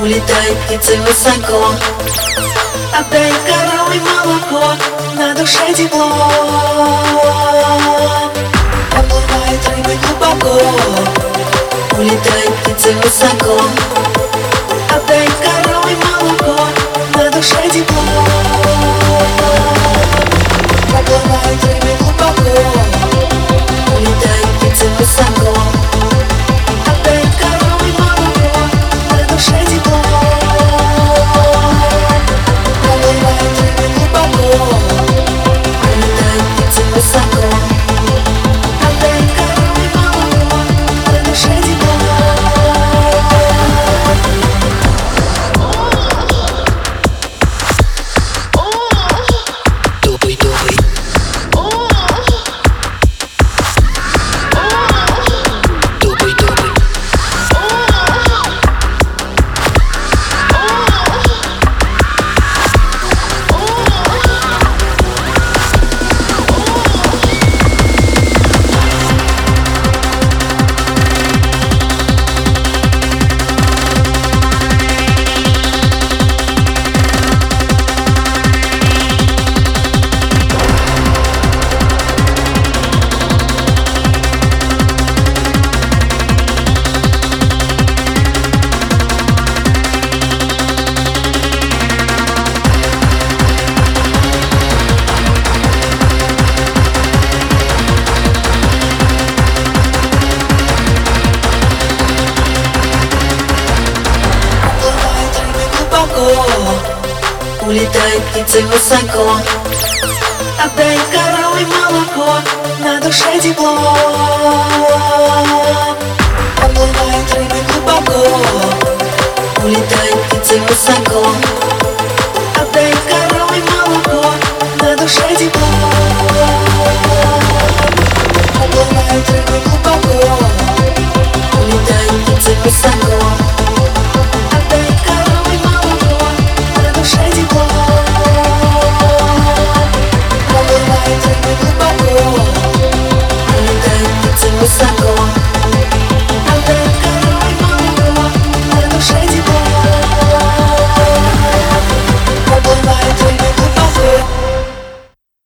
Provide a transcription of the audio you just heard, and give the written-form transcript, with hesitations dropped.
Улетает птицы высоко, отдает коровы молоко, на душе тепло. Проплывают рыбы глубоко, улетает птицы высоко, отдает коровы молоко, на душе тепло. Проплывают рыбы глубоко, улетает птицы высоко, отдает коровы молоко, на душе тепло. Проплывают рыбы глубоко, улетает птицы высоко, отдает коровы молоко, на душе тепло. Улетает птицы высоко, отдает коровы молоко, на душе тепло. Проплывает рыбы глубоко, улетает птицы высоко, отдает коровы молоко, на душе тепло. Проплывает рыбы глубоко, улетает птицы высоко, отдает коровы молоко, на душе тепло. Проплывает рыбы глубоко, улетает птицы высоко.